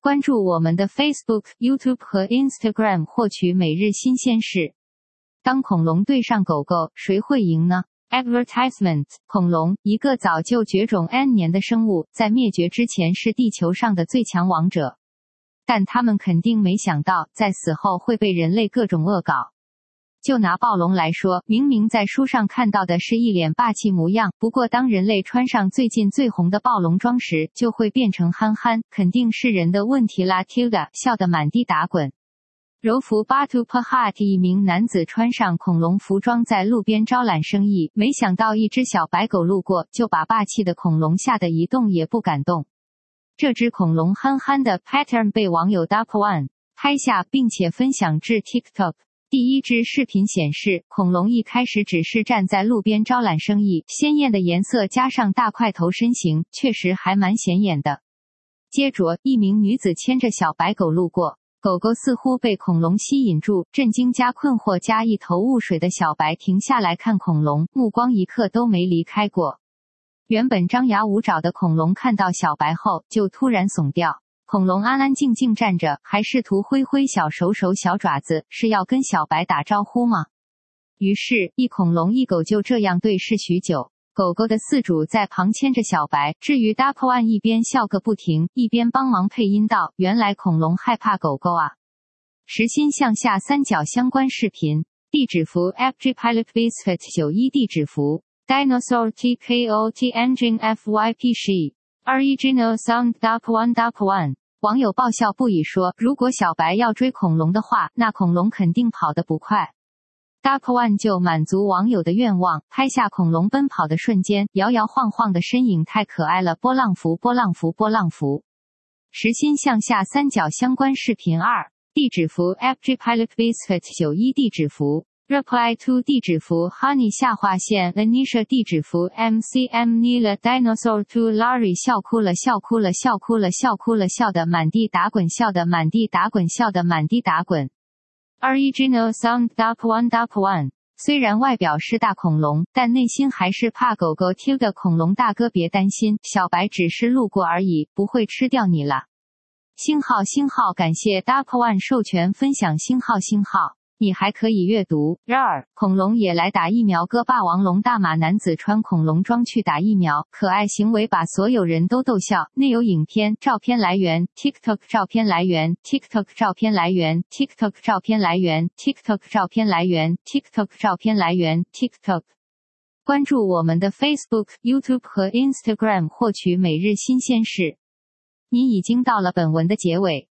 关注我们的 Facebook、YouTube 和 Instagram 获取每日新鲜事。当恐龙对上狗狗，谁会赢呢？ Advertisement 恐龙，一个早就绝种 N 年的生物，在灭绝之前是地球上的最强王者。但他们肯定没想到，在死后会被人类各种恶搞。就拿暴龙来说，明明在书上看到的是一脸霸气模样，不过当人类穿上最近最红的暴龙装时，就会变成憨憨，肯定是人的问题啦 Tilda 笑得满地打滚。柔佛 Batu Pahat 一名男子穿上恐龙服装在路边招揽生意，没想到一只小白狗路过，就把霸气的恐龙吓得一动也不敢动。这只恐龙憨憨的 pattern 被网友 Dap1 拍下并且分享至 TikTok。第一支视频显示，恐龙一开始只是站在路边招揽生意，鲜艳的颜色加上大块头身形，确实还蛮显眼的。接着，一名女子牵着小白狗路过，狗狗似乎被恐龙吸引住，震惊加困惑加一头雾水的小白停下来看恐龙，目光一刻都没离开过。原本张牙舞爪的恐龙看到小白后，就突然怂掉。恐龙安安静静站着，还试图挥挥小手小爪子，是要跟小白打招呼吗？于是，一恐龙一狗就这样对视许久。狗狗的饲主在旁牵着小白，至于 Dap1 一边笑个不停，一边帮忙配音道：“原来恐龙害怕狗狗啊！”实心向下三角相关视频，地址符 FGPilotBisfit 91地址符 Dinosaur TKOT Engine FYP Original Sound Dap1 网友爆笑不已说，如果小白要追恐龙的话，那恐龙肯定跑得不快。Dap1 就满足网友的愿望，拍下恐龙奔跑的瞬间，摇摇晃晃的身影太可爱了，波浪符。实心向下三角相关视频2，地址符 FGPilotBisfit 91地址符Reply to 地址符 Honey 下划线 Anisha 地址符 MCM Nila Dinosaur to Larry 笑哭了笑得满地打滚Original Sound Dap1 虽然外表是大恐龙，但内心还是怕狗狗 Tilda 恐龙大哥别担心，小白只是路过而已，不会吃掉你啦。星号感谢 Dap1 授权分享星号。你还可以阅读。恐龙也来打疫苗，个霸王龙大马男子穿恐龙装去打疫苗，可爱行为把所有人都逗笑。内有影片、照片来源 TikTok 照片来源 TikTok 照片来源 TikTok 照片来源 TikTok 照片来源 TikTok 照片来源 TikTok。关注我们的 Facebook、YouTube 和 Instagram 获取每日新鲜事。你已经到了本文的结尾。